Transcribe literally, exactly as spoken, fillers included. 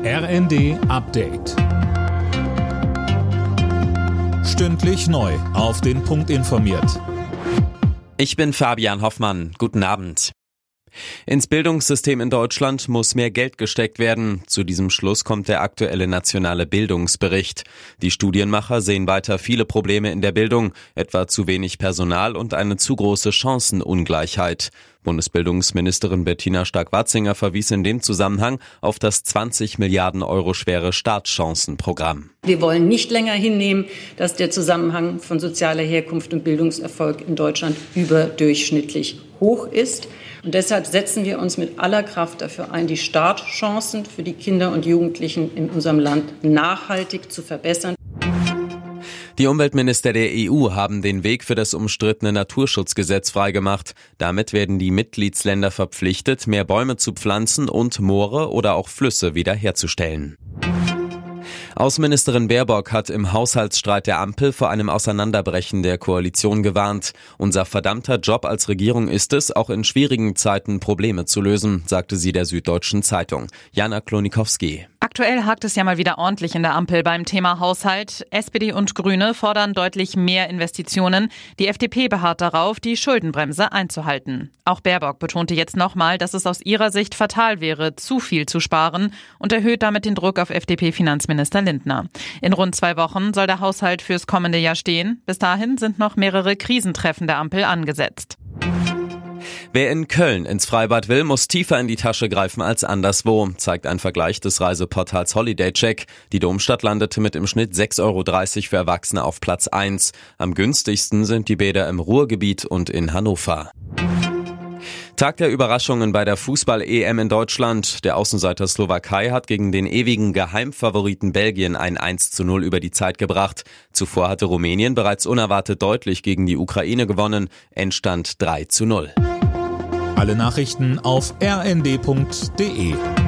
R N D Update. Stündlich neu auf den Punkt informiert. Ich bin Fabian Hoffmann. Guten Abend. Ins Bildungssystem in Deutschland muss mehr Geld gesteckt werden. Zu diesem Schluss kommt der aktuelle nationale Bildungsbericht. Die Studienmacher sehen weiter viele Probleme in der Bildung, etwa zu wenig Personal und eine zu große Chancenungleichheit. Bundesbildungsministerin Bettina Stark-Watzinger verwies in dem Zusammenhang auf das zwanzig Milliarden Euro schwere Startchancenprogramm. Wir wollen nicht länger hinnehmen, dass der Zusammenhang von sozialer Herkunft und Bildungserfolg in Deutschland überdurchschnittlich hoch ist. Und deshalb setzen wir uns mit aller Kraft dafür ein, die Startchancen für die Kinder und Jugendlichen in unserem Land nachhaltig zu verbessern. Die Umweltminister der E U haben den Weg für das umstrittene Naturschutzgesetz freigemacht. Damit werden die Mitgliedsländer verpflichtet, mehr Bäume zu pflanzen und Moore oder auch Flüsse wiederherzustellen. Außenministerin Baerbock hat im Haushaltsstreit der Ampel vor einem Auseinanderbrechen der Koalition gewarnt. Unser verdammter Job als Regierung ist es, auch in schwierigen Zeiten Probleme zu lösen, sagte sie der Süddeutschen Zeitung. Jana Klonikowski. Aktuell hakt es ja mal wieder ordentlich in der Ampel beim Thema Haushalt. S P D und Grüne fordern deutlich mehr Investitionen. Die F D P beharrt darauf, die Schuldenbremse einzuhalten. Auch Baerbock betonte jetzt nochmal, dass es aus ihrer Sicht fatal wäre, zu viel zu sparen und erhöht damit den Druck auf F D P-Finanzminister Lindner. In rund zwei Wochen soll der Haushalt fürs kommende Jahr stehen. Bis dahin sind noch mehrere Krisentreffen der Ampel angesetzt. Wer in Köln ins Freibad will, muss tiefer in die Tasche greifen als anderswo, zeigt ein Vergleich des Reiseportals Holiday Check. Die Domstadt landete mit im Schnitt sechs Euro dreißig für Erwachsene auf Platz eins. Am günstigsten sind die Bäder im Ruhrgebiet und in Hannover. Tag der Überraschungen bei der Fußball-E M in Deutschland. Der Außenseiter Slowakei hat gegen den ewigen Geheimfavoriten Belgien ein eins zu null über die Zeit gebracht. Zuvor hatte Rumänien bereits unerwartet deutlich gegen die Ukraine gewonnen. Endstand drei zu null. Alle Nachrichten auf r n d punkt d e.